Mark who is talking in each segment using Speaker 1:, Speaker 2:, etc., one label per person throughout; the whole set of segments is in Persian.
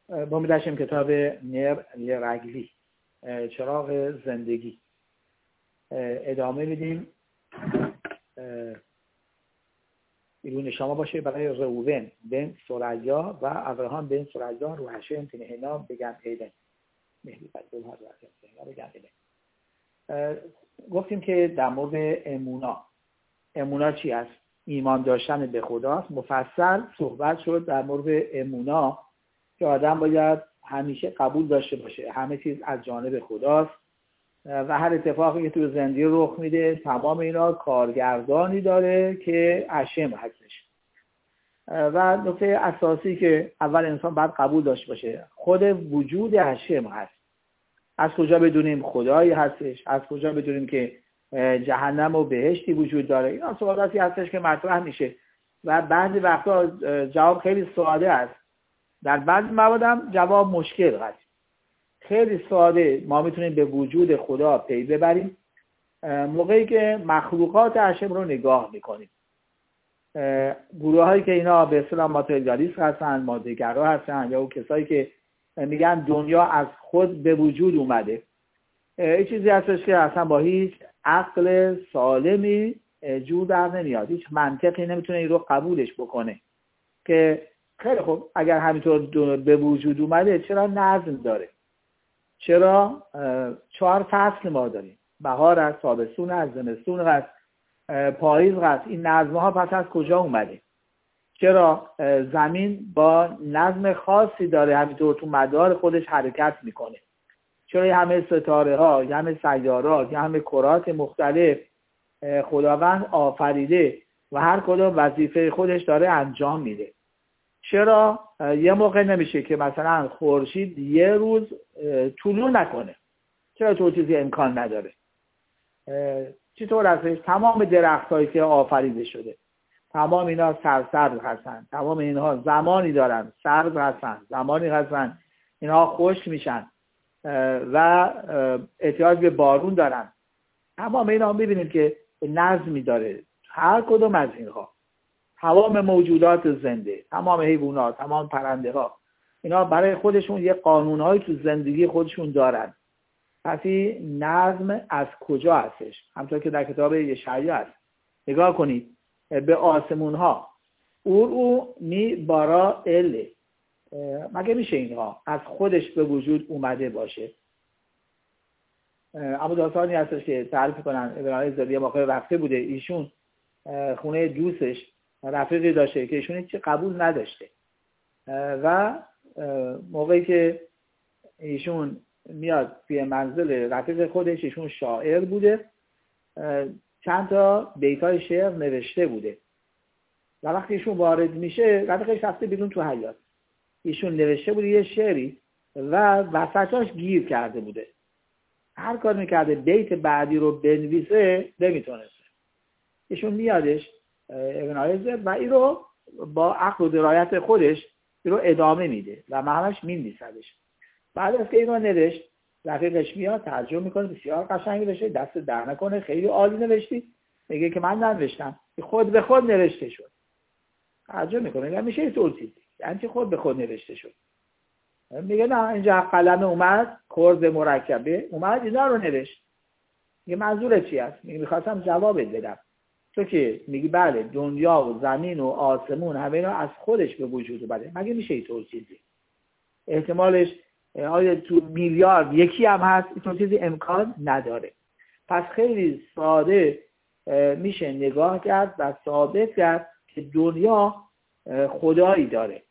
Speaker 1: با میداشتیم کتاب نر لرگلی، چراغ زندگی، ادامه میدیم. ایرون شما باشه برای روبن بن سریا و ابراهام بن سریا رو هشم تنهنا بگم ایدن مهدی بدل ها رو بگم ایدن. گفتیم که در مورد امونا چی است؟ ایمان داشتن به خداست. مفصل صحبت شد در مورد امونا که آدم باید همیشه قبول داشته باشه همه چیز از جانب خداست و هر اتفاقی که تو زندگی رخ میده تمام اینا کارگردانی داره که هشم هستش. و نکته اساسی که اول انسان باید قبول داشته باشه خود وجود هشم هست. از کجا بدونیم خدایی هستش؟ از کجا بدونیم که جهنم و بهشتی وجود داره؟ اینا سوالاتی هستش که مطرح میشه و بعضی وقتا جواب خیلی ساده است، در بعضی موارد هم جواب مشکل هست. خیلی ساده ما میتونیم به وجود خدا پی ببریم موقعی که مخلوقات هشم رو نگاه میکنیم. گروه هایی که اینا به اصطلاح ماتریالیست هستن، ماده‌گرا هستن، یا کسایی که میگن دنیا از خود به وجود اومده، این چیزی هستش که اصلا با هیچ عقل سالمی جور در نمیاد. هیچ منطقی نمیتونه این رو قبولش بکنه که خیلی خوب اگر همینطور به وجود اومده چرا نظم داره؟ چرا 4 فصل ما داریم؟ بهار است، تابستون است، زمستون است، پاییز است. این نظم ها پس از کجا اومده؟ چرا زمین با نظم خاصی داره همینطور تو مدار خودش حرکت میکنه؟ چرا همه ستاره ها، همه سیارات، همه کرات مختلف خداوند آفریده و هر کدوم وظیفه خودش داره انجام میده؟ چرا یه موقع نمیشه که مثلا خورشید یه روز طلوع نکنه؟ چرا تو چیزی امکان نداره؟ چطور هستش؟ تمام درختایی که آفریده شده تمام اینا سرسبز هستن، تمام اینها زمانی دارن سبز هستن، زمانی هستن اینها خشک میشن و احتیاج به بارون دارن. تمام اینا میبینیم که نظمی داره. هر کدوم از اینها، تمام موجودات زنده، تمام حیوانات، تمام پرنده ها، اینا برای خودشون یه قانونهایی تو زندگی خودشون دارن. پس این نظم از کجا هستش؟ همونطور که در کتاب یشعیا هست. نگاه کنید به آسمون ها، او می بارا اله. مگه میشه اینها از خودش به وجود اومده باشه؟ اما داستانی هستش که تعریف کنن ابن زبی موقع رفته بوده، ایشون خونه دوستش رفیقی داشته که ایشون هیچ قبول نداشته و موقعی که ایشون میاد توی منزل رفیق خودش، ایشون شاعر بوده، چند تا بیتای شعر نوشته بوده و وقتی ایشون وارد میشه رفیقش رفته بیرون تو حیاط، ایشون نوشته بوده یه شعری و وسطاش گیر کرده بوده. هر کار میکرده بیت بعدی رو بنویسه نمیتونسته. ایشون میادش ابن عایزه و این رو با عقل و درایت خودش این رو ادامه میده و معنیش می‌نویسدش. بعد از که این رو نوشت رفیقش میاد ترجمه میکنه، بسیار قشنگ نوشته، دست در نکنه، خیلی عالی نوشتی. میگه که من ننوشتم، خود به خود نوشته شد. ترجمه میکنه میگه میشه اینطور چیزی، یعنی خود به خود نوشته شد. میگه نه، اینجا قلم اومد، کرد مرکبه اومد اینا رو نوشت. میگه منظور چی است؟ میگه میخواستم جواب بدم. تو که میگی بله دنیا و زمین و آسمون همه اینا از خودش به وجود اومده، مگه میشه اینطور چیزی؟ احتمالش آیا تو میلیارد یکی هم هست؟ اینطور چیزی امکان نداره. پس خیلی ساده میشه نگاه کرد و ثابت کرد که دنیا خدایی داره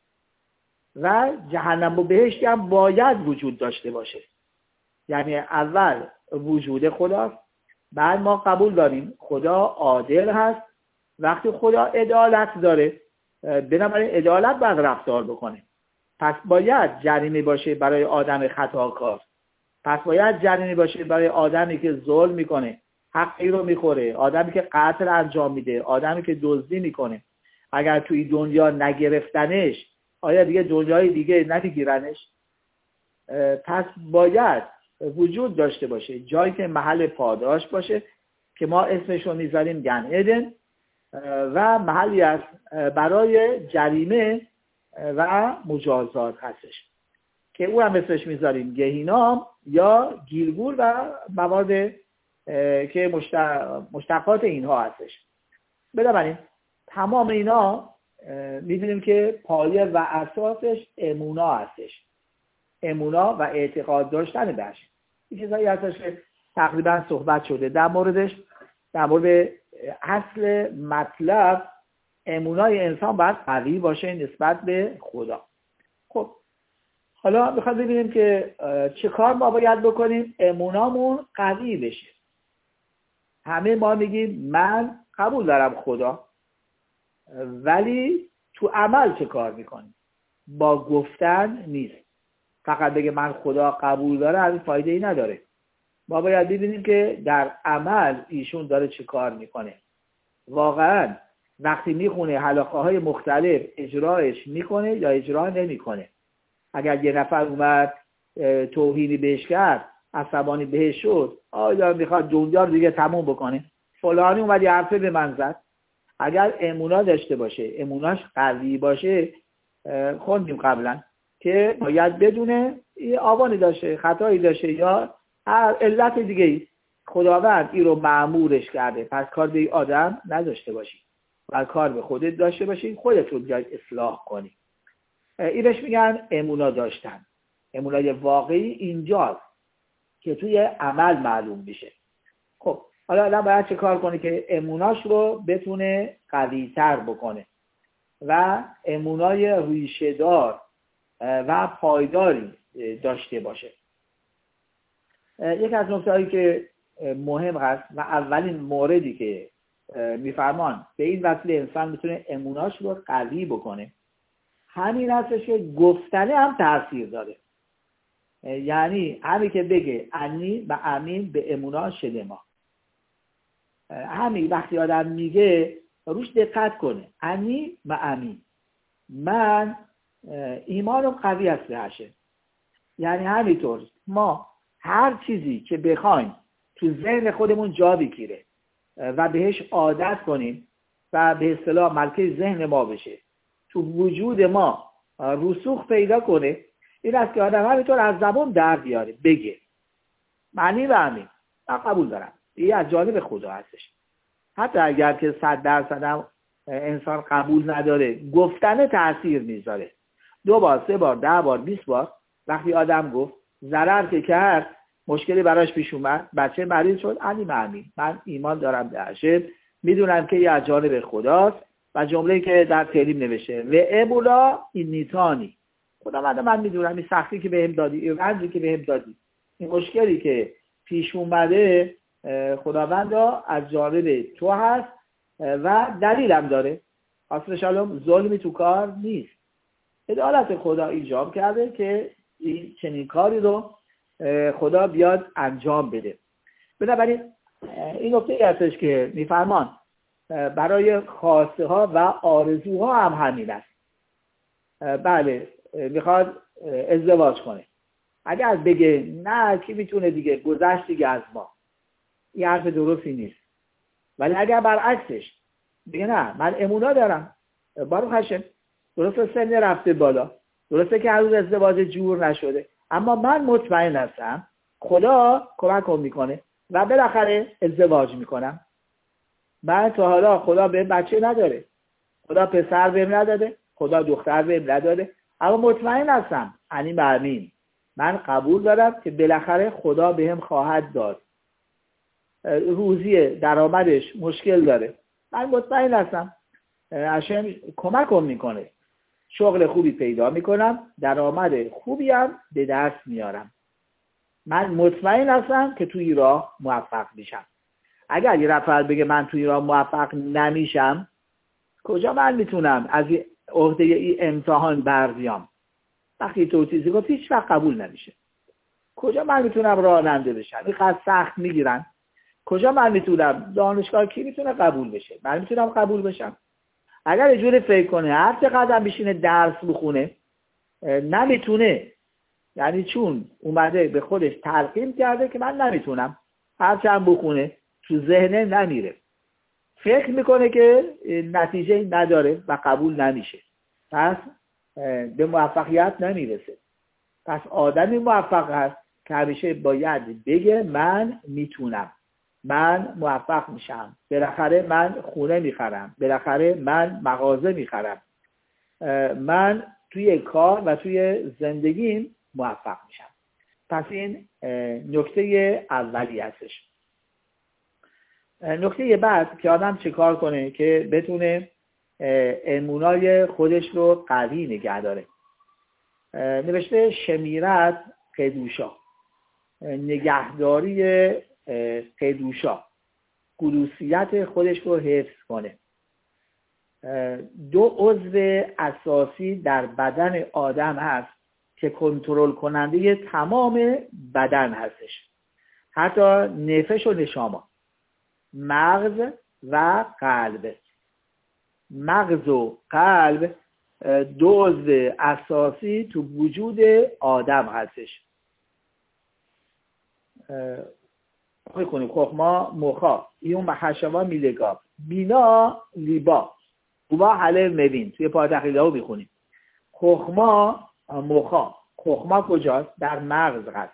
Speaker 1: و جهنم و بهشتی هم باید وجود داشته باشه. یعنی اول وجود خداست، بعد ما قبول داریم خدا عادل هست. وقتی خدا عدالت داره، بنابراین عدالت باید رفتار بکنه. پس باید جریمه باشه برای آدم خطاکار، پس باید جریمه باشه برای آدمی که ظلم میکنه، حقی رو میخوره، آدمی که قتل انجام میده، آدمی که دزدی میکنه. اگر توی دنیا نگرفتنش، آیا دیگه دنیای دیگه نمیگیرنش؟ پس باید وجود داشته باشه جایی که محل پاداش باشه که ما اسمش رو میذاریم گن ادن و محلی است برای جریمه و مجازات هستش. که او هم اسمش میذاریم گهینام یا گیلگول و مواد که مشتقات اینها هستش. بنابراین تمام اینا می‌بینیم که پایه و اساسش امونا هستش. امونا و اعتقاد داشتن بهش. این چیزایی هستش که تقریبا صحبت شده در موردش. در مورد اصل مطلب امونای انسان باید قوی باشه نسبت به خدا. خب حالا میخواد ببینیم که چه کار ما باید بکنیم امونامون قوی بشه. همه ما میگیم من قبول دارم خدا، ولی تو عمل چه کار میکنیم؟ با گفتن نیست. فقط بگه من خدا قبول داره از فایده ای نداره. ما باید ببینیم که در عمل ایشون داره چه کار میکنه. واقعا وقتی میخونه حلاقه های مختلف اجراش میکنه یا اجرا نمیکنه. اگر یه نفر اومد توهینی بهش کرد، عصبانی بهش شد، آیا میخواد دنیا رو دیگه تموم بکنه؟ فلانی اومد یه حرفه به من زد. اگر امونا داشته باشه، اموناش قوی باشه، خوندیم قبلا که باید بدونه یه آوانی داشته، خطایی داشته یا هر علت دیگه ای، خداوند این رو مأمورش کرده، پس کار به این آدم نداشته باشی و کار به خودت داشته باشی، خودت رو بیاید اصلاح کنی. این بهش میگن امونا داشتن. امونای واقعی اینجاست که توی عمل معلوم میشه. خب حالا آدم باید چه کار کنه که اموناش رو بتونه قوی‌تر بکنه و امونای ریشه‌دار و پایداری داشته باشه. یک از نکته‌هایی که مهم هست و اولین موردی که میفرمان به این وسیله انسان میتونه اموناش رو قوی بکنه، همین هستش که گفتنه هم تاثیر داره. یعنی همین که بگه انی و امین به امونا شلما، همین وقتی آدم میگه روش دقت کنه، انی و امین، من ایمانم قوی است بهشه. یعنی همینطور ما هر چیزی که بخوایم تو ذهن خودمون جا بگیره و بهش عادت کنیم و به اصطلاح ملکه ذهن ما بشه، تو وجود ما رسوخ پیدا کنه، این است که آدم همینطور از زبان در بیاره بگه معنی و امین من قبول دارم. این از جانب خدا هستش. حتی اگر که 100% هم انسان قبول نداره، گفتن تأثیر میذاره. 2 بار 3 بار 10 بار 20 بار وقتی آدم گفت، ضرر که کرد، مشکلی براش پیش اومد، بچه مریض شد، امین من ایمان دارم بهش، میدونم که یه از جانب خداست و جمله‌ای که در تعلیم نوشته و ابولا این نیتانی، خدا من میدونم این سختی که بهم دادی، این رنجی که بهم دادی، این مشکلی که پیش اومده، خداوند از جانب تو هست و دلیلم داره. اصل شالوم ظلمی تو کار نیست. عدالت خدا ایجاب کرده که این چنین کاری رو خدا بیاد انجام بده. بنابراین این نکته هستش که میفرمان برای خواسته ها و آرزوها هم همین است. بله میخواد ازدواج کنه، اگر بگه نه کی میتونه دیگه، گذشت دیگه از ما، این حرف درستی نیست. ولی اگر برعکسش بگه نه من امونا دارم، بارو خشم، درسته سن رفته بالا، درسته که هنوز ازدواج جور نشده، اما من مطمئن هستم خدا کمکم میکنه و بالاخره ازدواج میکنم. من تا حالا خدا بهم بچه نداره، خدا پسر بهم نداده، خدا دختر بهم نداده، اما مطمئن هستم امین من قبول دارم که بالاخره خدا بهم خواهد داد. روزی درآمدش مشکل داره، من مطمئن هستم هاشم کمکم میکنه، شغل خوبی پیدا میکنم، درآمد خوبی هم به دست میارم. من مطمئن هستم که توی راه موفق میشم. اگر یه نفر بگه من توی راه موفق نمیشم، کجا من میتونم از عهده این امتحان بر بیام؟ وقتی تو چیزی گفت هیچ وقت قبول نمیشه. کجا من میتونم راننده بشم؟ اینقدر سخت میگیرن. کجا من میتونم دانشگاه کی میتونه قبول بشه؟ من میتونم قبول بشم؟ اگر یه جوری فکر کنه هر چقدر بشینه درس بخونه نمیتونه، یعنی چون اومده به خودش تلقین کرده که من نمیتونم، هر چند بخونه تو ذهنه نمیره، فکر میکنه که نتیجه نداره و قبول نمیشه، پس به موفقیت نمیرسه. پس آدمی موفق هست که همیشه باید بگه من میتونم، من موفق میشم، بالاخره من خونه میخرم، بالاخره من مغازه میخرم، من توی کار و توی زندگیم موفق میشم. پس این نکته اولی هستش. نکته بعد که آدم چه کار کنه که بتونه ایمونای خودش رو قوی نگه داره. نوشته شمیرت قدوشا، نگهداری قدوشا، قدوسیت خودش رو حفظ کنه. 2 عضو اساسی در بدن آدم هست که کنترل کننده تمام بدن هستش، حتی نفس و نشاما، مغز و قلب. مغز و قلب 2 عضو اساسی تو وجود آدم هستش. بخونیم خخما مخا ایون محشوا میلگاب بینا لیبا اوبا حله مبین. توی پایتخیله ها میخونیم خخما مخا. خخما کجاست؟ در مغز هست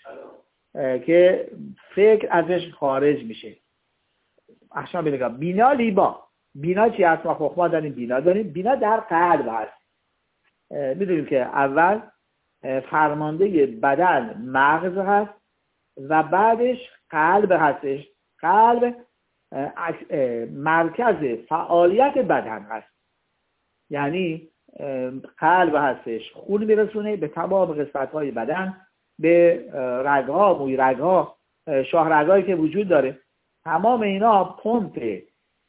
Speaker 1: که فکر ازش خارج میشه. احشان میلگاب بینا لیبا. بینا چی هست؟ ما خخما داریم، بینا داریم. بینا در قلب هست. میدونیم که اول فرمانده بدن مغز هست و بعدش قلب هستش. قلب مرکز فعالیت بدن هست، یعنی قلب هستش خون میرسونه به تمام قسمت‌های بدن، به رگ‌ها، موی رگ‌ها، شاه رگ‌هایی که وجود داره. تمام اینا پمپ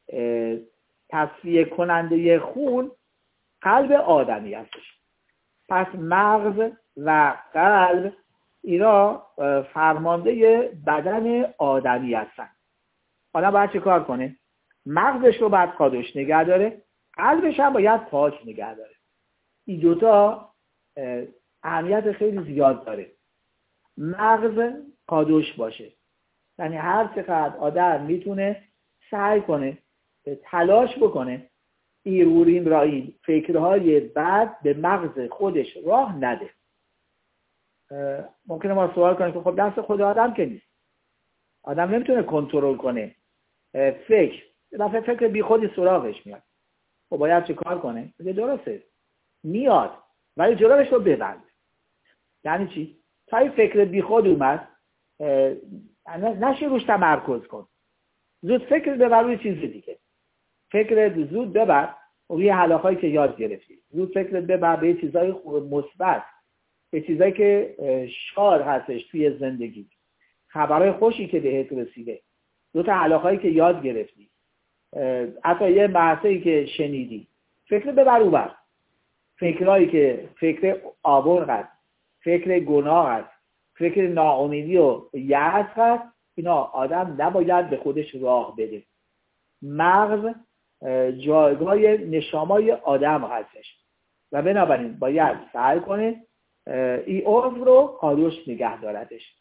Speaker 1: تصفیه کننده خون قلب آدمی هستش. پس مغز و قلب اینا فرمانده بدن آدمی هستن. آدم باید چه کار کنه؟ مغزش رو باید قادش نگه داره، قلبش هم باید پاک نگه داره. این دوتا اهمیت خیلی زیاد داره. مغز قادش باشه، یعنی هر چقدر آدم میتونه سعی کنه، تلاش بکنه ایروریم راییم، فکرهای بد به مغز خودش راه نده. ممکنه ما سوال کنیم که خب دست خود آدم که نیست، آدم نمیتونه کنترل کنه فکر بی خودی سراغش میاد. خب باید چه کار کنه؟ درسته میاد ولی جلوش رو ببند. یعنی چی؟ تا این فکر بی خود اومد نشی روش تمرکز کن، زود فکر ببر روی چیز دیگه. فکر زود ببر روی حلاخایی که یاد گرفتی، زود فکر ببر به چیزای مثبت، به چیزایی که شاد هستش توی زندگی، خبرهای خوشی که بهت رسیده، 2 تا علاقه‌ای که یاد گرفتی، حتی یه بحثی که شنیدی، فکر ببر اونور. فکرایی که فکر آبرق است، فکر گناه است، فکر ناامیدی و یأس است، اینا آدم نباید به خودش راه بده. مغز جایگاه نشامای آدم هستش و بنابراین باید سعی کنه این عضو رو قادش نگه داردش.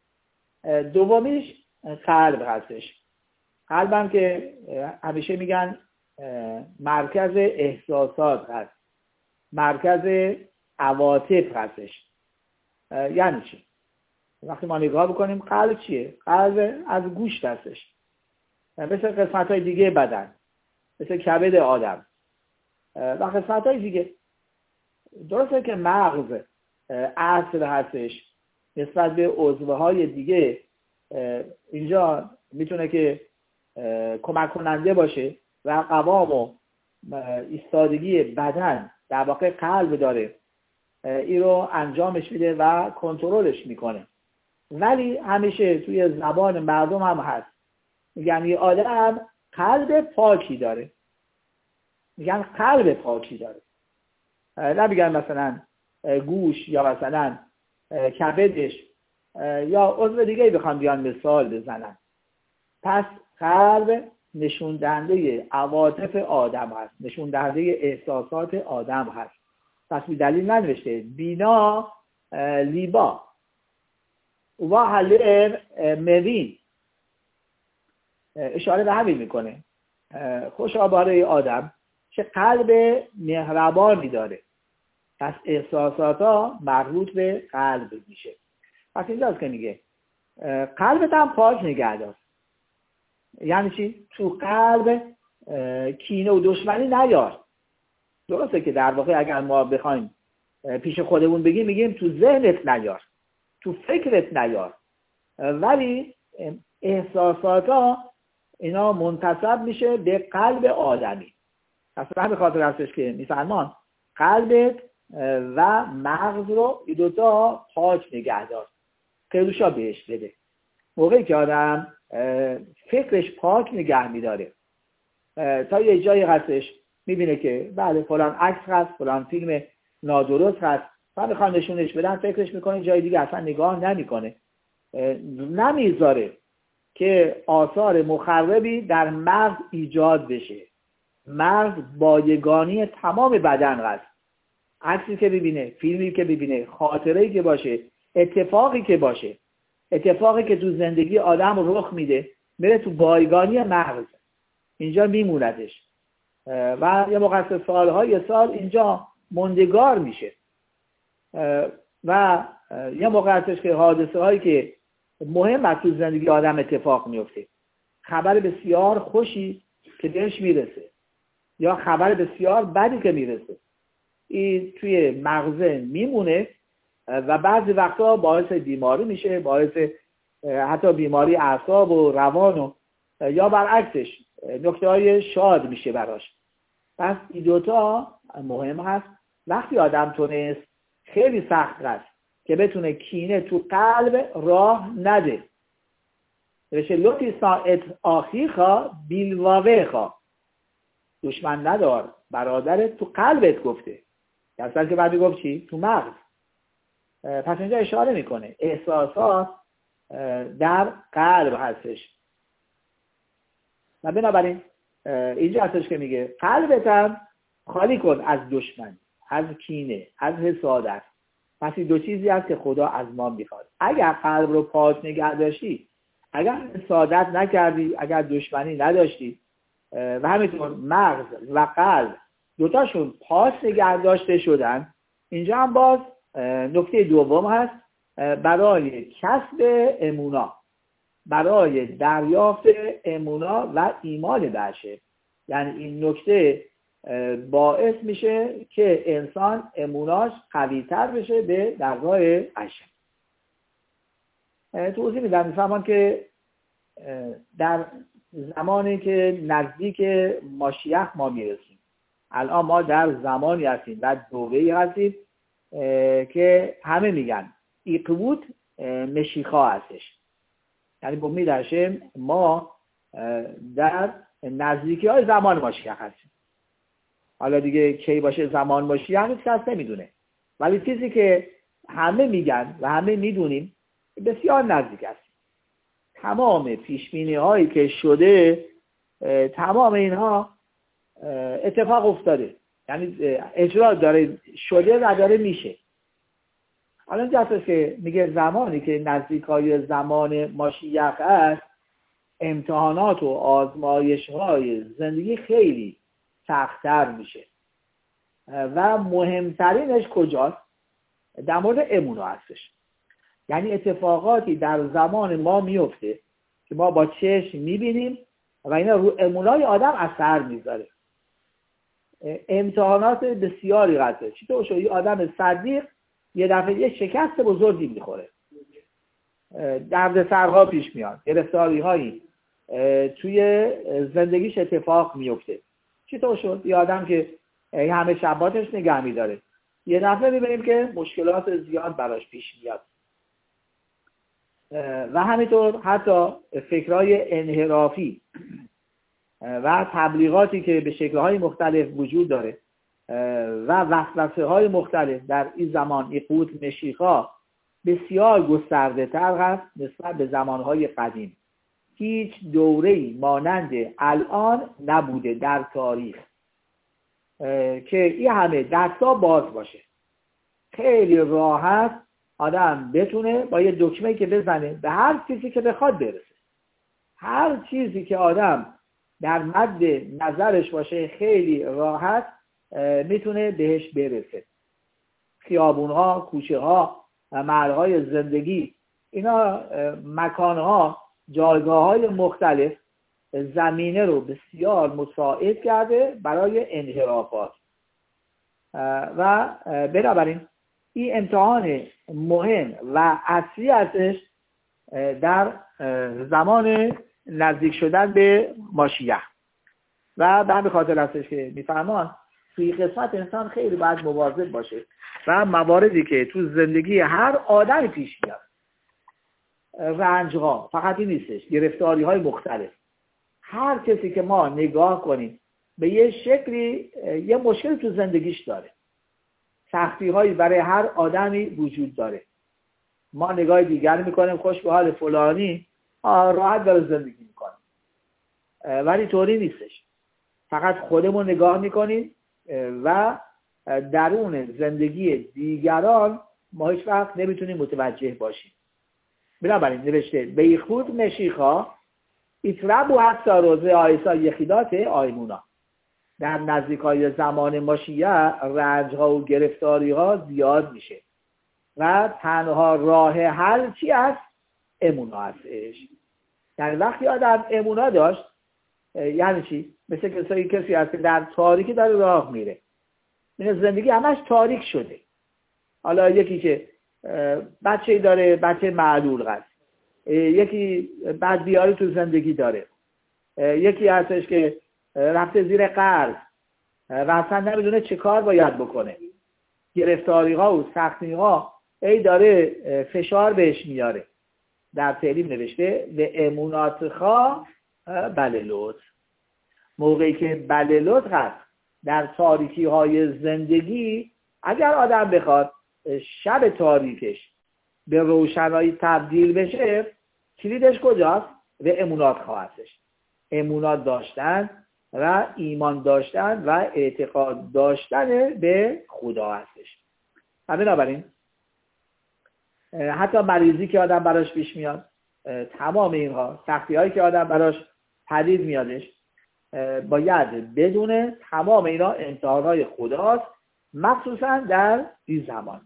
Speaker 1: دومیش قلب هستش. قلبم که همیشه میگن مرکز احساسات هست، مرکز عواطف هستش. یعنی چی؟ وقتی ما نگاه بکنیم قلب چیه؟ قلب از گوشت هستش، مثل قسمت‌های دیگه بدن، مثل کبد آدم و قسمت‌های دیگه. درسته که مغز اصل هستش نسبت به عضوهای دیگه، اینجا میتونه که کمک کننده باشه و قوام و ایستادگی بدن در واقع قلب داره، این رو انجامش میده و کنترلش میکنه. ولی همیشه توی زبان مردم هم هست، میگن یه آدم قلب پاکی داره، میگن قلب پاکی داره، نمیگن مثلا گوش یا مثلا کبدش یا عضو دیگه بخوام بیان مثال بزنن. پس قلب نشون دهنده عواطف آدم هست، نشون دهنده احساسات آدم هست. پس بی دلیل ننوشته بینا لیبا و حل موین، اشاره به همین میکنه. خوشا باره آدم چه قلب مهربانی داره، پس احساسات ها مربوط به قلب میشه. پس اینجاست که میگه قلبت هم پاک نگه دار. یعنی چی؟ تو قلب کینه و دشمنی نیار. درسته که در واقع اگر ما بخوایم پیش خودمون بگیم، میگیم تو ذهنت نیار، تو فکرت نیار، ولی احساسات ها اینا منتسب میشه به قلب آدمی. پس به همین خاطر هستش که میفرمان قلبت و مغز رو این دوتا پاک نگه دار، قیلوشا بهش بده. موقعی که آدم فکرش پاک نگه میداره، تا یه جایی هستش میبینه که بله فلان عکس هست، فلان فیلم نادرست هست، و میخوان نشونش بدن، فکرش میکنه جای دیگه اصلا نگاه نمیکنه، نمیذاره که آثار مخربی در مغز ایجاد بشه. مغز بایگانی تمام بدن هست. عکسی که ببینه، فیلمی که ببینه، خاطره‌ای که باشه، اتفاقی که باشه، اتفاقی که تو زندگی آدم رخ میده، میره تو بایگانی مغز، اینجا میموندش و یه موقع سالهای سال اینجا موندگار میشه. و یه موقع هستش که حادثه هایی که مهم از تو زندگی آدم اتفاق میفته، خبر بسیار خوشی که بهش میرسه یا خبر بسیار بدی که میرسه، این توی مغزه میمونه و بعضی وقتا باعث بیماری میشه، باعث حتی بیماری اعصاب و روان و یا برعکسش نکته‌های شاد میشه براش. پس این دوتا مهم هست. وقتی آدم تونست، خیلی سخت است که بتونه کینه تو قلب راه نده. بشه لطی ساعت آخیخا بیلواویخا، دشمن ندار، برادرت تو قلبت گفته، در که بعدی گفت چی؟ تو مغز. پس اینجا اشاره میکنه احساسات در قلب هستش و بنابراین اینجا هستش که میگه قلبتم خالی کن از دشمن، از کینه، از حسادت. پس این دو چیزی هست که خدا از ما میخواد. اگر قلب رو پاک نگه داشتی، اگر حسادت نکردی، اگر دشمنی نداشتی و همینطور مغز و قلب دوتاشون پاک نگه داشته شدن، اینجا هم باز نکته دوم هست برای کسب امونا، برای دریافت امونا و ایمان بشه. یعنی این نکته باعث میشه که انسان اموناش قوی‌تر بشه به درگاه عشق. توضیح میدم. میفهمم که در زمانی که نزدیک ماشیخ ما میرسیم، الان ما در زمانی هستیم و دوره‌ای هستیم که همه میگن ایقوت مشیخا هستش. یعنی با میدرشم ما در نزدیکی های زمان ماشیخ هستیم. حالا دیگه کی باشه زمان ماشیخ هنوز کس نمیدونه، ولی چیزی که همه میگن و همه میدونیم بسیار نزدیک است. تمام پیشبینی هایی که شده، تمام اینها اتفاق افتاده، یعنی اجرا داره شده و داره میشه. حالا اینجا هستش که میگه زمانی که نزدیکای زمان ماشیخ است، امتحانات و آزمایش های زندگی خیلی سخت‌تر میشه و مهمترینش کجاست؟ در مورد امونا هستش. یعنی اتفاقاتی در زمان ما میفته که ما با چشم میبینیم و اینا رو امونای آدم اثر میذاره. امتحانات بسیاری هست. چطور شد یه آدم صدیق یه دفعه یه شکست بزرگی میخوره، دردسرها پیش میاد، گرفتاری هایی توی زندگیش اتفاق میفته. چطور شد یه آدم که همه شباتش نگه میداره، یه دفعه میبینیم که مشکلات زیاد براش پیش میاد. و همینطور حتی فکرهای انحرافی و تبلیغاتی که به شکل‌های مختلف وجود داره و وسوسه های مختلف در این زمان، این قوت مشیخا بسیار گسترده تر هست نسبت به زمانهای قدیم. هیچ دوره‌ای مانند الان نبوده در تاریخ که این همه دستا باز باشه. خیلی راحت آدم بتونه با یه دکمه‌ای که بزنه به هر چیزی که بخواد برسه. هر چیزی که آدم در مد نظرش باشه خیلی راحت میتونه بهش برسه. خیابونها، کوچه ها، محلهای زندگی، اینا مکانها، جایگاه های مختلف زمینه رو بسیار مساعد کرده برای انحرافات و بنابراین این امتحان مهم و اصلی ازش در زمان نزدیک شدن به ماشیه و به خاطر هستش که میفرمان توی قسمت انسان خیلی باید مواظب باشه و مواردی که تو زندگی هر آدمی پیش میاد، رنج‌ها فقط این نیستش، گرفتاری‌های مختلف، هر کسی که ما نگاه کنیم به یه شکلی یه مشکل تو زندگیش داره، سختی‌هایی برای هر آدمی وجود داره. ما نگاه دیگر میکنیم خوش به حال فلانی راحت داره زندگی میکنه، ولی طوری نیستش. فقط خودمون نگاه میکنیم و درون زندگی دیگران ما هیچ وقت نمیتونیم متوجه باشیم. بنابراین نوشته بیخود مشیخا ایتربو حتی روزه آیسا یخیدات آیمونا، در نزدیکای زمان ماشیه رنج‌ها و گرفتاری‌ها زیاد میشه و تنها راه حل چی است؟ امونا هستش. یعنی وقتی آدم امونا داشت، یعنی چی؟ مثل کسی هست که در تاریکی داره راه میره، این زندگی همش تاریک شده. حالا یکی که بچه‌ای داره، بچه معلول هست، یکی بدبیاری تو زندگی داره، یکی هستش که رفته زیر قرض و اصلا نمیدونه چه کار باید بکنه، گرفتاری ها و سختی ها ای داره فشار بهش میاره. در تعلیم نوشته به امونات خواه بللوت، موقعی که بللوت هست در تاریکی های زندگی، اگر آدم بخواد شب تاریکش به روشنایی تبدیل بشه، کلیدش کجاست؟ به امونات خواه هستش. امونات داشتن و ایمان داشتن و اعتقاد داشتن به خدا هستش. و بنابراین حتی مریضی که آدم براش پیش میاد، تمام اینها سختی هایی که آدم براش پدید میادش، باید بدونه تمام اینا امتحانات خداست، مخصوصا در این زمان.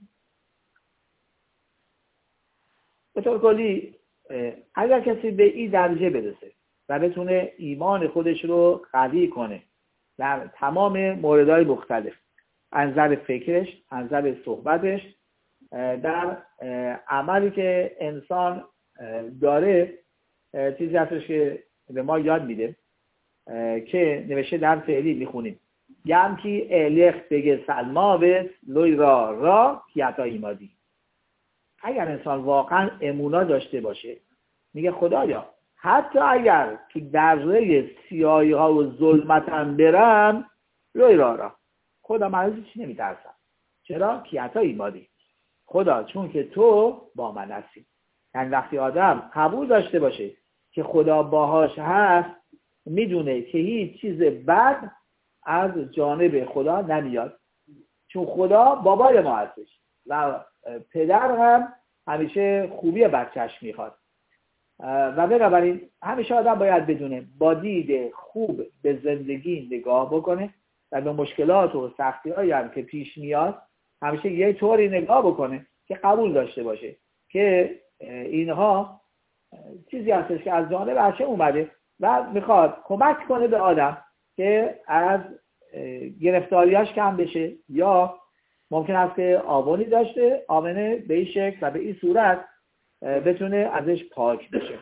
Speaker 1: به طور کلی اگر کسی به این درجه برسه و بتونه ایمان خودش رو قوی کنه در تمام موردهای مختلف، از نظر فکرش، از نظر صحبتش، در عملی که انسان داره، چیزی هستش که به ما یاد میده که نوشته در فعلی میخونیم گم کی الخ بگه سلماوس لوی را کیتا ایمادی. اگر انسان واقعا امونا داشته باشه، میگه خدایا حتی اگر تو دره سیاهی ها و ظلمتم برم، لوی را خدا من از هیچ نمیترسم. چرا؟ کیتا ایمادی، خدا چون که تو با من هستی. یعنی وقتی آدم قبول داشته باشه که خدا باهاش هست، میدونه که هیچ چیز بد از جانب خدا نمیاد، چون خدا بابای ما هستش و پدر هم همیشه خوبی بچهش میخواد. و بنابراین همیشه آدم باید بدونه با دید خوب به زندگی نگاه بکنه و به مشکلات و سختی هایی هم که پیش میاد همیشه یه طوری نگاه بکنه که قبول داشته باشه که اینها چیزی هستش که از جانب هشه اومده و میخواد کمک کنه به آدم که از گرفتاریاش کم بشه، یا ممکن است که آوانی داشته، آمنه به این شکل و به این صورت بتونه ازش پاک بشه.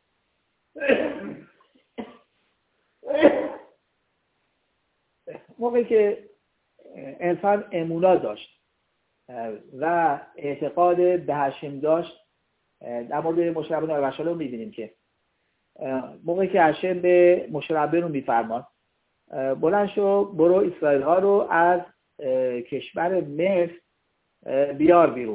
Speaker 1: موقعی که انسان امونا داشت و اعتقاد به هشم داشت، در مورد مشی ربی‌نو رو می‌بینیم که موقعی که هشم به مشی ربی‌نو می‌فرماد بلند شو برو اسرائیل ها رو از کشور مصر بیار بیرون،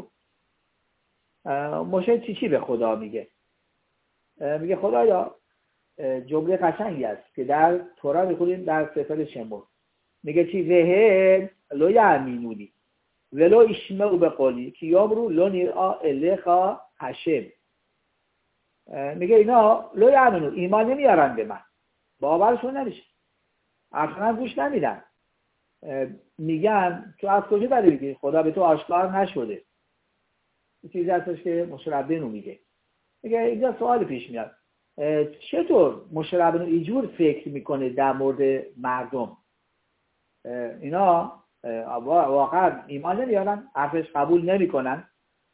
Speaker 1: مشه چی به خدا میگه؟ میگه خدایا، جمله قشنگی است که در تورا میخونیم در سفر شمر، میگه چی؟ وهل لو یامینونی ولو اشمعوا بقولی که یامرو لو نیرا الخا هشم. میگه اینا لو یامینون، ایمان نمیارن به من، باورشون نمیشه، اصلا گوش نمیدن. میگن تو از کجا داری میگی خدا به تو آشکار نشده؟ این چیزی هستش که مشربینو میگه اینجا سوال پیش میاد چطور مشربینو اینجور فکر میکنه در مورد مردم؟ اینا واقعا ایمان نمیارن، حرفش قبول نمیکنن.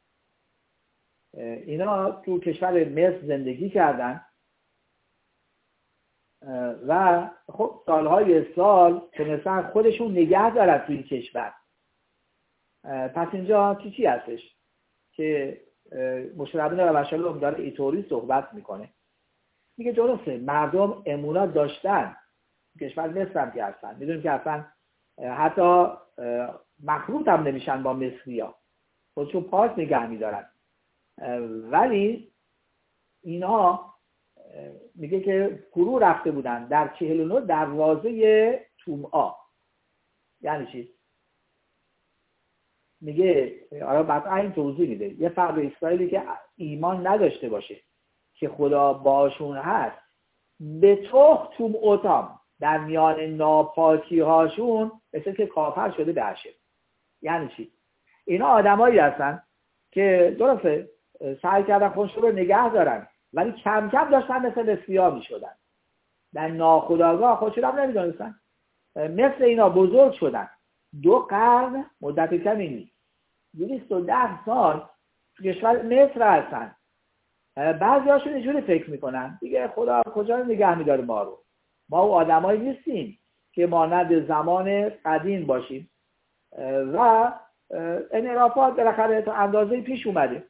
Speaker 1: اینا تو کشور مصر زندگی کردن و خب سالهای سال تونستن خودشون نگه دارن توی این کشور. پس اینجا چی هستش که مشربین و شالوم داره اینطوری صحبت میکنه؟ میگه درسته مردم امونا داشتن، کشور مصر هم که هستن، میدونیم که اصلا حتی مخلوط هم نمیشن با مصریا، خودشون پاک نگه میدارن. ولی اینها میگه که فرو رفته بودن در 49 دروازه تومعا. یعنی چی؟ میگه آره بعد این توضیح میده یه فرد اسرائیلی که ایمان نداشته باشه که خدا باشون هست به تخت تومعا در میان ناپاکی هاشون مثل که کافر شده به هشم. یعنی چی؟ اینا آدمایی هستن که درسته سعی کردن خودشون رو نگه دارن ولی کم کم داشتن مثل مصری‌ها میشدن، در ناخودآگاه خودشون هم نمیدونستن. مثل اینا بزرگ شدن 2 قرن مدت کمی نیست، 210 سال تو کشور مصر هستن. بعضی هاشون اینجوری فکر میکنن دیگه خدا کجا رو نگه میداره ما رو، ما او آدمایی نیستیم که مانند زمان قدیم باشیم و انحرافات بالاخره تا اندازه پیش اومده.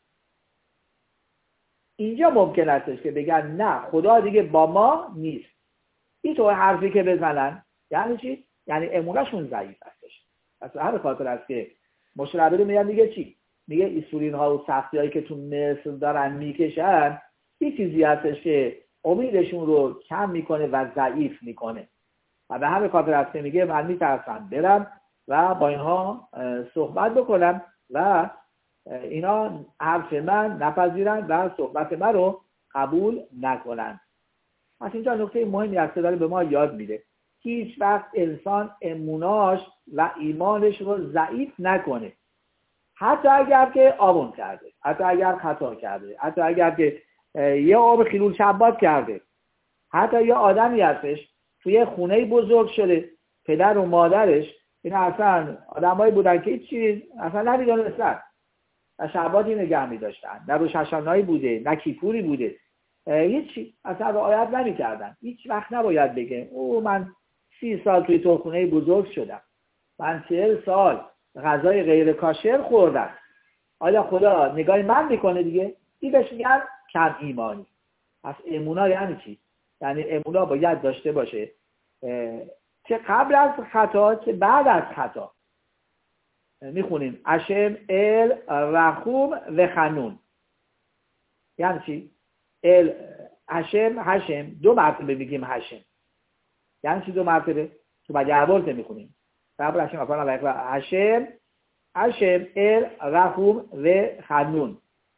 Speaker 1: اینجا ممکن استش که بگن نه خدا دیگه با ما نیست. این تو حرفی که بزنن یعنی چی؟ یعنی امونشون ضعیف هستش. پس هر خاطر است که مشربه میگن میگه چی؟ میگه ایسولین ها و سختی هایی که تو مصر دارن میکشن این چیزی هستش که امیدشون رو کم میکنه و ضعیف میکنه و به همین خاطر است که میگه من میترسم برم و با اینها صحبت بکنم و اینا حرف من نپذیرن و صحبت من رو قبول نکنن. پس اینجا نکته مهمی است که داره به ما یاد میده هیچ وقت انسان اموناش و ایمانش رو ضعیف نکنه، حتی اگر که آبون کرده، حتی اگر خطا کرده، حتی اگر که یه آب خیلول شبات کرده، حتی یه آدمی هستش توی خونه بزرگ شده پدر و مادرش این اصلا آدمایی بودن که هیچ چیز اصلا نمیدونستن و شباتی نگه می‌داشتن، نه روش حشم‌نایی بوده نه کیپوری بوده، هیچی اصلا رعایت نمی‌کردن. هیچ وقت نباید بگه او من 30 سال توی خونه بزرگ شدم، من 40 سال غذای غیر کاشر خوردم، آیا خدا نگاه من میکنه دیگه؟ این بهش میگن کم ایمانی. پس امونا یعنی چی؟ یعنی امونا باید داشته باشه که قبل از خطا که بعد از خطا. میخونیم هشم ال رحوم و خنون. یعنی چی؟ ال هشم 2 مرتبه بگیم هشم. یعنی چی 2 مرتبه؟ تو مجعبرت میخونیم قبل هشم افران و هشم ال رحوم و خنون.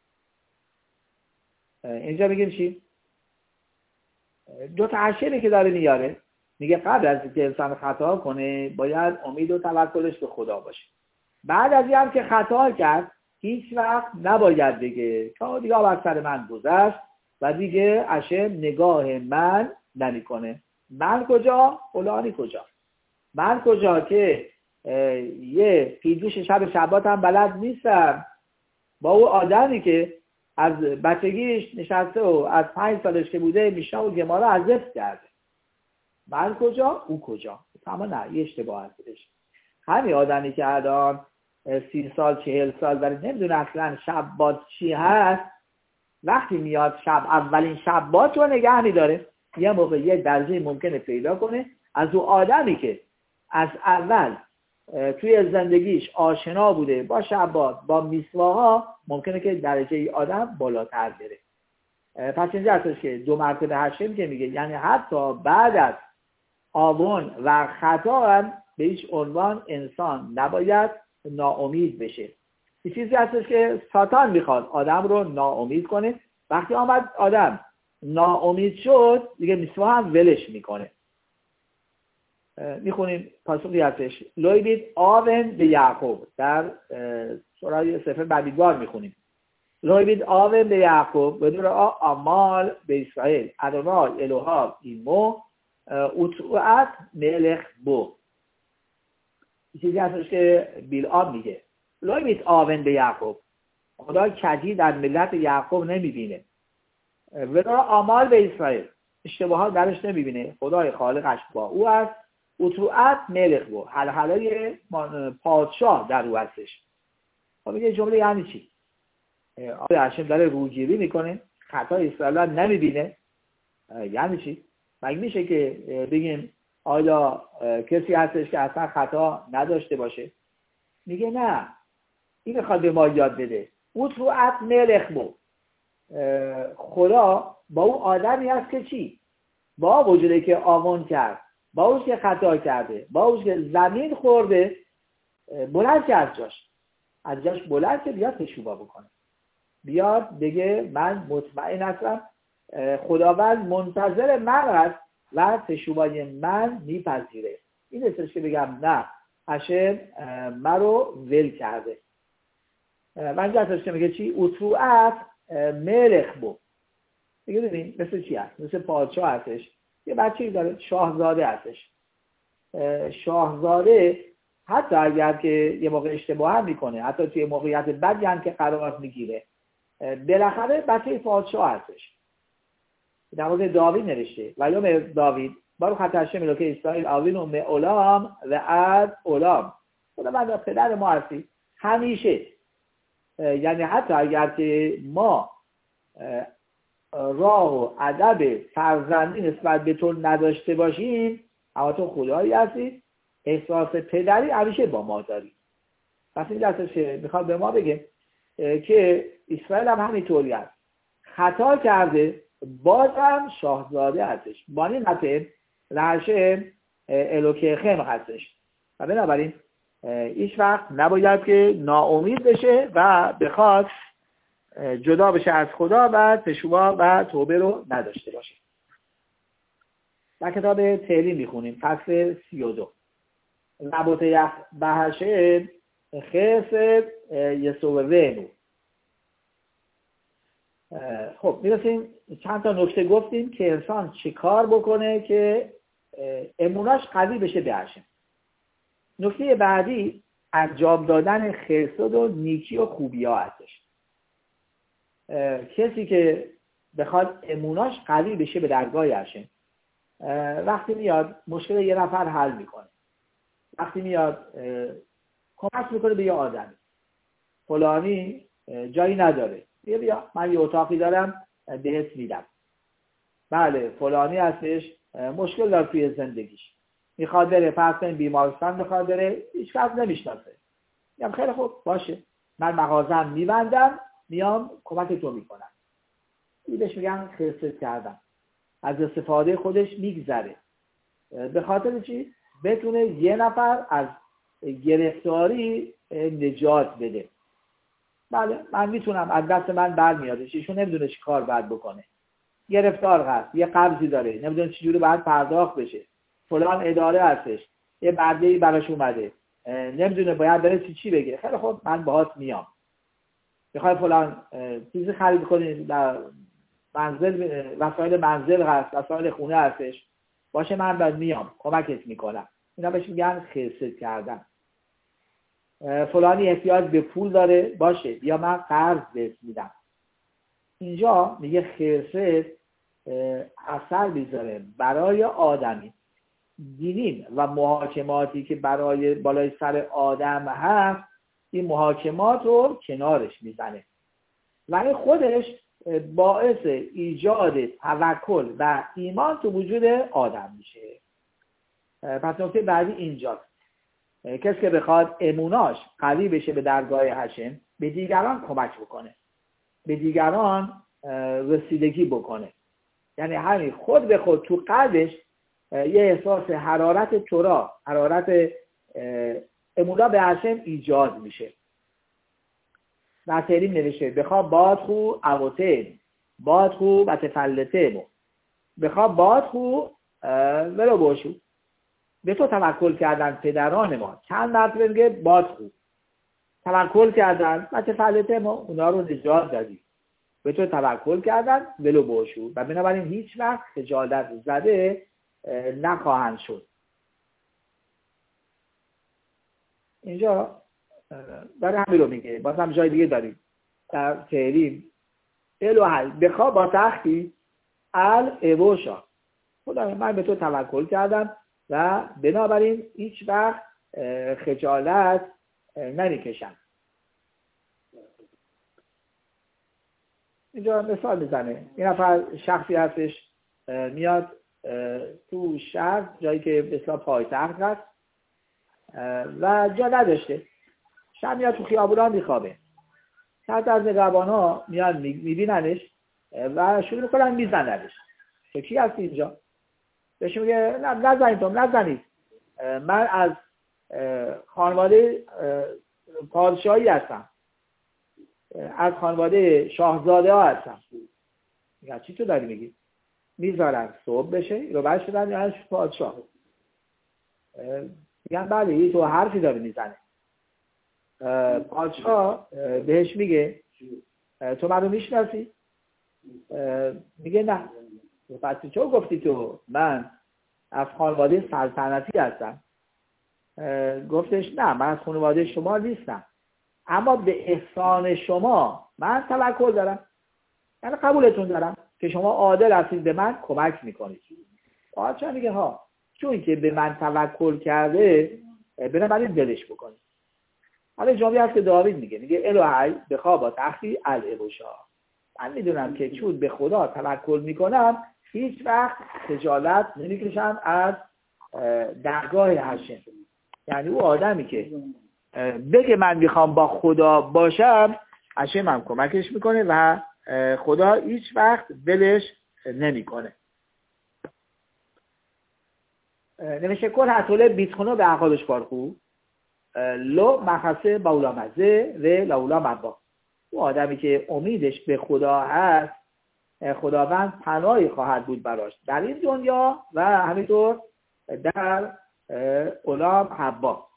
Speaker 1: اینجا میگیم چی؟ 2 تا هشمی که داره میاره میگه قبل از اینکه انسان خطا کنه باید امید و توکلش به خدا باشه. بعد از این هم که خطا کرد هیچ وقت نباید بگه که دیگه بر سر من گذشت و دیگه هشم نگاه من نمیکنه. من کجا؟ فلانی کجا؟ من کجا که یه پیجوش شب شبات هم بلد نیستم با او آدمی که از بچگیش نشسته و از 5 سالش که بوده میشنا و گمارا از حفظ کرده. من کجا؟ او کجا؟ اما نه، یه اشتباه هستش. همین آدمی که الان 30 سال 40 سال داره نمیدونه اصلا شبات چی هست، وقتی میاد شب اولین شبات رو نگه میداره یه موقع یه درجه ممکنه پیدا کنه از او آدمی که از اول توی زندگیش آشنا بوده با شبات با میسواها، ممکنه که درجه ای آدم بالاتر بره. پس اینجا هستش که 2 مرتبه هشم که میگه یعنی حتی بعد از آون و خطا هم به هیچ عنوان انسان نباید ناامید بشه. این چیزی هستش که ساتان میخواد آدم رو ناامید کنه. وقتی آمد آدم ناامید شد دیگه میسوا هم ولش میکنه. میخونیم پاسخی هستش لویبید آون به یعقوب در سوره سفر بمیدوار میخونیم لویبید آون به یعقوب و دور آمال به اسرائیل ادونای الوها ایمو اوتوعت ملخ بو. چیزی هستش که بیلعام میگه لویبید آون به یعقوب، خدا کجی در ملت یعقوب نمیبینه و دور آمال به اسرائیل، اشتباهات درش نمیبینه، خدای خالقش با او است. اوتوعت ملخ بو، حلحلای پادشاه در او هستش. خب میگه جمله یعنی چی؟ آیا هاشم داره روگیری میکنه خطای اسرائیل نمیبینه؟ یعنی چی؟ مگه میشه که بگیم آیا کسی هستش که اصلا خطا نداشته باشه؟ میگه نه، این میخواد به ما یاد بده اوتوعت ملخ بو، خدا با اون آدمی هست که چی؟ با وجودی که آمون کرد، با اون که خطا کرده، با اون که زمین خورده، بلند که از جاش بلند که بیاد تشوبا بکنه، بیاد بگه من مطمئن هستم خداوند منتظر من است و تشوبای من میپذیره. این استش که بگم نه هاشم من رو ول کرده. من جاستش که میگه چی؟ اوتوعت ملخ بو. دیگه ببین مثل چی هست؟ مثل پادشاه هستش، یه بچه‌ای داره، شاهزاده هستش. شاهزاده حتی اگر که یه موقع اشتباه هم میکنه، حتی توی موقعیت بدی هم که قرار میگیره، بالاخره بچه پادشاه هستش. در مورد داوید نوشته و یوم داوید بارو خط هشم الوکه اسرائیل آوین و اولام و از اولام، خدا من پدر ما هستی همیشه. یعنی حتی اگر که ما راه و ادب فرزندی نسبت به تو نداشته باشیم، اما تو خدایی هستی، احساس پدری همیشه با ما داری. پس این دستش میخواد به ما بگه که اسرائیل هم همینطوری هست، خطا کرده بازم شاهزاده هستش، بانی نتیم لحشه الوکیخم هستش و بنابراین هیچ وقت نباید که ناامید بشه و بخواد جدا بشه از خدا و تشوبا و توبه رو نداشته باشه. در کتاب تهلیم میخونیم فصل 32 نبوت یخ بهشه خیص یسوع. خب میرسیم چند تا نکته گفتیم که انسان چه کار بکنه که اموناش قوی بشه به هاشم. نکته بعدی انجام دادن خیرسد و نیکی و خوبی ها هستش. کسی که بخواد اموناش قوی بشه به درگاه هاشم، وقتی میاد مشکل یه نفر حل میکنه، وقتی میاد کمک میکنه به یه آدمی، فلانی جایی نداره، بیا من یه اتاقی دارم بهت میدم. بله فلانی هستش مشکل داره توی زندگیش، میخواد بره فرض کنیم بیمارستان، میخواد بره، هیچ کس نمیشناسه، میگم خیلی خوب باشه من مغازم میبندم میام کمک تو میکنم. این بهش میگن خرست کردن، از استفاده خودش میگذره. به خاطر چی؟ بتونه یه نفر از گرفتاری نجات بده. بله من میتونم، از دست من برمیادش، ایشون نمیدونه چی کار باید بکنه، گرفتار هست، یه قبضی داره، نمیدونه چجوری باید پرداخت بشه، فلان اداره هستش، یه بدهی براش اومده، نمیدونه باید بره چی بگه. خیلی خوب من باهات میام، میخوای فلان چیزی خرید کنی، در منزل وسایل منزل هست، وسایل خونه هستش، باشه من بعد میام کمکت میکنم. اینا بهش میگن خرست کردن. فلانی احتیاج به پول داره، باشه بیا من قرض بهت میدم. اینجا میگه خرست اثر میذاره برای آدمی. دینین و محاکماتی که برای بالای سر آدم هست، این محاکمات رو کنارش میزنه و این خودش باعث ایجاد توکل و ایمان تو وجود آدم میشه. پس نکته بعدی اینجاست، کسی که بخواد اموناش قوی بشه به درگاه هاشم، به دیگران کمک بکنه، به دیگران رسیدگی بکنه. یعنی همین خود به خود تو قلبش یه احساس حرارت تورا، حرارت امونا به هاشم ایجاد میشه. در تهلیم نوشته بخواه باد خو اوتن باد خو و تفلته مو، بخواه باد خو ولو باشو، به تو توکل کردن پدران ما. چند مرتبه میگه باد خوب توکل کردن بچه فلته ما اونا رو نجات دادی، به تو توکل کردن ولو باشو و بنابراین هیچ وقت خجالت زده نخواهند شد. اینجا برای همین رو میگه. باز هم جای دیگه داریم در تحریم الوهی بخوا با تختی الابوشا، خدا من به تو توکل کردم و بنابراین هیچ وقت خجالت نمیکشم. اینجا مثال میزنه. این نفر شخصی هستش میاد تو شهر جایی که به اصطلاح پایتخت هست و جا نداشته، شب میاد تو خیابونا میخوابه. چند از نگهبانا میاد میبیننش و شروع میکنن میزننش. تو کی هستی اینجا؟ بهش میگه نزنید، من از خانواده پادشاهی هستم، از خانواده شاهزاده ها هستم. میگه چی تو داری میگی؟ میذارن صبح بشه رو برش بدن یعنی پادشاه. میگن بله تو حرفی داری میزنه. پادشاه بهش میگه تو منو میشناسی؟ میگه نه. پس چه گفتی تو من از خانواده سلطنتی هستم؟ گفتش نه من از خانواده شما نیستم، اما به احسان شما من توکل دارم، یعنی قبولتون دارم که شما عادل هستید به من کمک میکنید. پادشاه میگه ها چون که به من توکل کرده بنابراین دلش بکنید. حالا جمله هست که داوید میگه الهی بخوا با تختی الابوشا، من میدونم که چون به خدا توکل میکنم هیچ وقت خجالت نمیکشم از درگاه هشم. یعنی او آدمی که بگه من میخوام با خدا باشم هشم هم کمکش میکنه و خدا هیچ وقت دلش نمیکنه. نمیشه کل حتوله بیتخونو به عقابش بارخو لو مخصه باولا مزه و لاولا مبا. او آدمی که امیدش به خدا هست خداوند پناهی خواهد بود براش در این دنیا و همینطور در اولام حبا.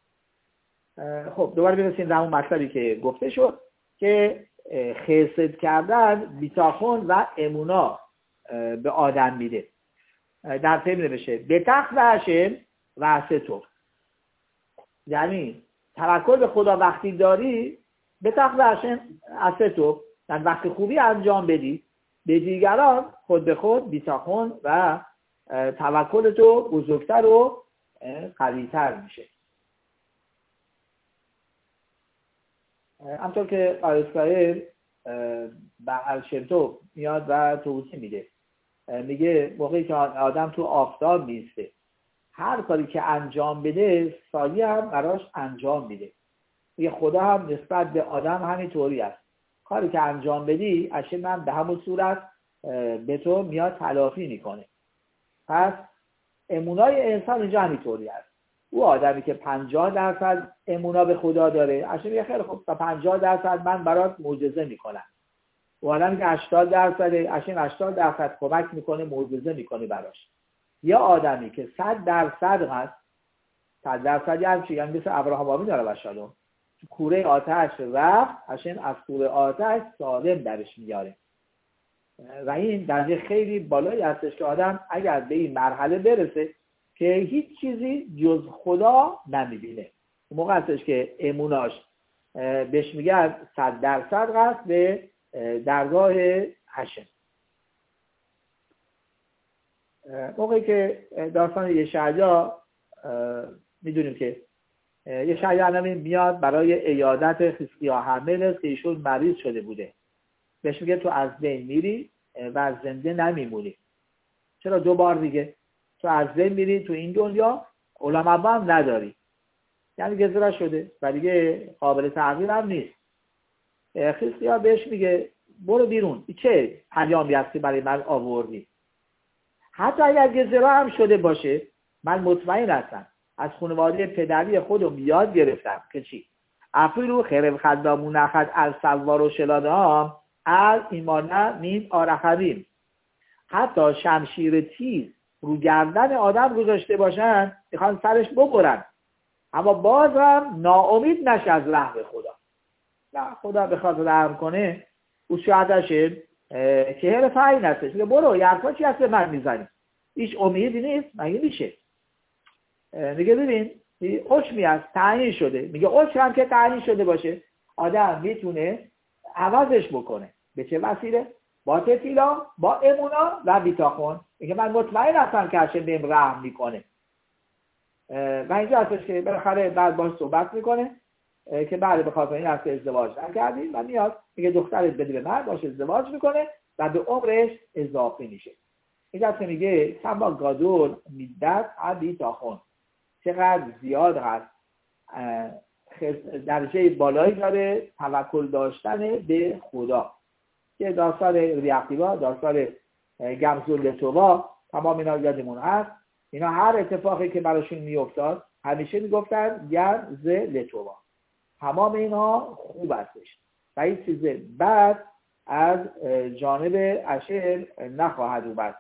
Speaker 1: خب دوباره برسیم در اون مطلبی که گفته شد که خسد کردن بیتاخون و امونا به آدم میده. در تیم نوشته به تخت و هشم و ستو، یعنی توکل به خدا وقتی داری به تخت و هشم ستو، یعنی وقتی خوبی انجام بدی به دیگران خود به خود بیتاخون و توکل تو بزرگتر و قوی‌تر میشه. همطور که آیسرائیل بعل شمتو میاد و توضیح میده، میگه موقعی که آدم تو آفتاب میسته هر کاری که انجام بده سایه هم براش انجام میده. میگه خدا هم نسبت به آدم همینطوری است، کاری که انجام بدی اشم هم به همون صورت به تو میاد تلافی میکنه. پس امونای انسان اینجا همینطوری است. او آدمی که 50% امونا به خدا داره اشم میگه خیلی خوب تا 50% من برات معجزه میکنم. او آدمی که 80% اشم 80% کمک میکنه معجزه میکنه براش. یا آدمی که 100% هست 100% یعنی چی؟ یعنی مثل ابراهیم آمین علیه السلام تو کوره آتش رفت اشم از کوره آتش سالم درش میاره. و این درجه خیلی بالایی هستش که آدم اگر به این مرحله برسه که هیچ چیزی جز خدا نمیبینه، اون موقع هستش که اموناش بهش میگن 100% هست به درگاه هشم. موقعی که داستان یشعیا میدونیم که یشعیا نمی میاد برای عیادت حزقیاه حمل که ایشون مریض شده بوده، بهش میگه تو از بین میری و زنده نمیمونی. چرا 2 بار دیگه؟ تو از بین میری تو این دنیا علما هم نداری، یعنی گذرا شده و دیگه قابل تغییر هم نیست. حزقیاه بهش میگه برو بیرون، چه پیامی هستی برای من آوردی؟ حتی اگر گذرا هم شده باشه من مطمئن هستم از خانواده پدری خودم یاد گرفتم که چی؟ افیلو خرب خدامون اخد از سوار و شلادام از ایمانه مین آرخویم، حتی شمشیر تیز رو گردن آدم گذاشته باشن، میخوان سرش ببرن، اما باز هم ناامید نشه از رحم خدا. نه، خدا بخواد رحم کنه او شهدشه که هر فعین هستش، میگه برو یه حرفا چی هست به من میزنی، هیچ امیدی نیست، مگه میشه؟ میگه ببین حکمی هست تعیین شده، میگه حکم هم که تعیین شده باشه آدم میتونه عوضش بکنه. به چه وسیله؟ با تفیلا، با امونا و بیتاخون. میگه من مطمئن هستم که هرچه بهم رحم میکنه. و اینجا هستش که بالاخره بعد باش صحبت میکنه که بعد به خاطر این هست که ازدواج نکردیم و میاد میگه دخترت بده به من، باش ازدواج میکنه و به عمرش اضافه میشه. این هست که میگه سما گادول میدت بیتاخون، چقدر زیاد هست درجه بالایی داره توکل داشتن به خدا. که داستان ریاقیبا، داستان گمزول توبا، تمام اینا یادمون هست. اینا هر اتفاقی که براشون میافتاد همیشه میگفتن گمز لتوبا، تمام اینا خوب هستش و این چیز بعد از جانب اشر نخواهد اومد.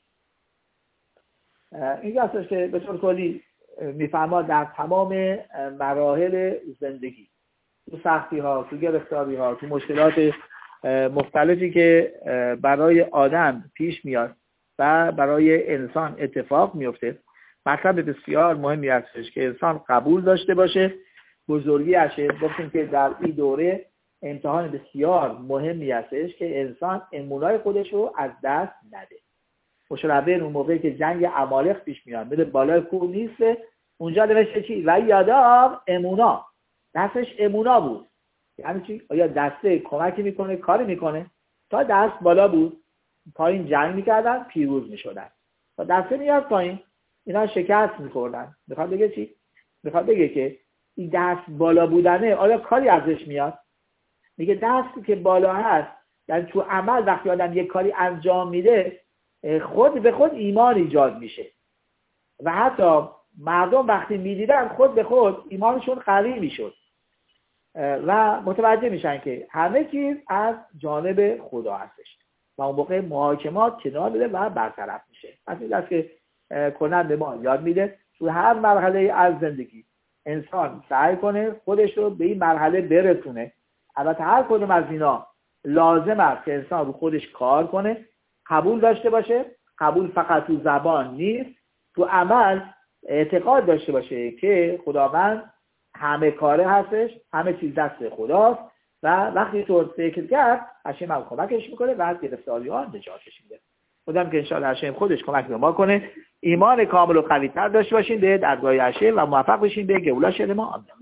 Speaker 1: این هستش که به طور کلی میفرماد در تمام مراحل زندگی، تو سختی ها، تو گرفتاری ها، تو مشکلات مختلفی که برای آدم پیش میاد و برای انسان اتفاق میفته، مطلب بسیار مهمی هستش که انسان قبول داشته باشه بزرگی هشه. گفتیم که در این دوره امتحان بسیار مهمی هستش که انسان امونای خودش رو از دست نده. مشربه اون موقعی که جنگ عمالق پیش میاد میره بالای کوه نیست، اونجا نوشته چی؟ و یادا امونا، دستش امونا بود. یعنی چی؟ آیا دسته کمکی میکنه، کاری میکنه؟ تا دست بالا بود پایین جنگ میکردن، پیروز میشدن. تا دسته میاد پایین اینا شکست میخوردن. میخواد بگه چی؟ میخواد بگه که این دست بالا بودنه آیا کاری ازش میاد؟ میگه دستی که بالا هست، یعنی تو عمل وقتی آدم یک کاری انجام میده خود به خود ایمان ایجاد میشه و حتی مردم وقتی میدیدن خود به خود ایمانشون قوی میشد و متوجه میشن که همه چیز از جانب خدا هستش و اون موقع محاکمات کنار میره و برطرف میشه. پس این است که کنن به ما یاد میده تو هر مرحله از زندگی انسان سعی کنه خودش رو به این مرحله برسونه. البته هر کدوم از اینا لازم است که انسان رو خودش کار کنه، قبول داشته باشه. قبول فقط تو زبان نیست، تو عمل اعتقاد داشته باشه که خداوند همه کاره هستش، همه چیز دست خداست و وقتی طور فکر کرد هشم هم کمکش میکنه و از گرفتاری ها نجاتش میده. خودم که انشاءالله هشم خودش کمک به ما کنه ایمان کامل و قوی تر داشته باشین به درگاه هشم و موفق بشین به گولا شد ما.